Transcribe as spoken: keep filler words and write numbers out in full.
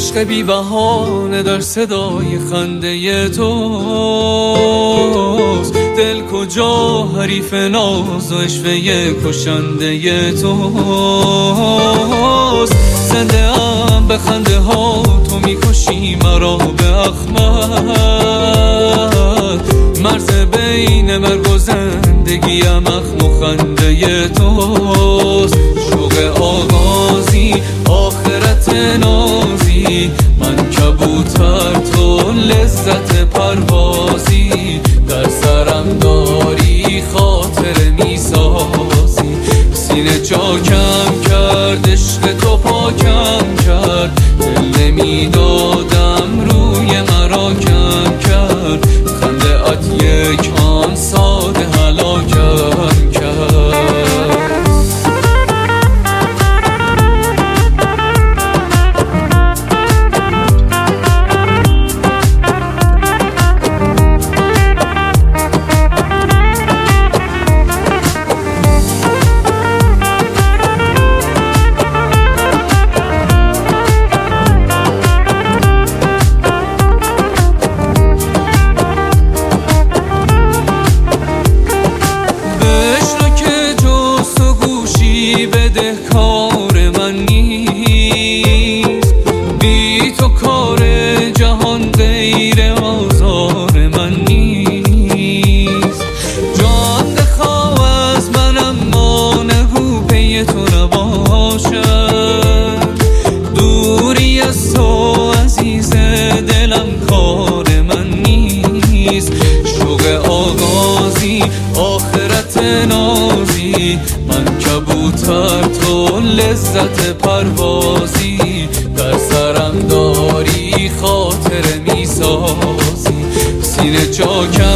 عشق بی بهانه در صدای خنده توست. دل کجا حریف ناز و عشوه کشنده توست. زنده ام به خنده ها تو میکشی مرا به اخمد. مرز بین مرگ و زندگیم اخم و خنده توست. شوق آغازی آخرت نازی، من کبوتر تو لذت پروازی. در سرم داری خاطر میسازی، سینه چاکم کرد عشق تو پاکم کرد. دل نمیدادم روی مرا کم کرد، خنده ات یک آن ساده هلاکم کرد. بده کار من نیست، بی تو کار جهان غیر آزار من نیست. جان بخواه از من اما نگو پی تو نباشم. دوری از تو عزیز دلم کار من نیست. شوق آغازی آخرت نازی، من کبوتر تو لذت پروازی. در سرم داری خاطر میسازی، سینه چاکم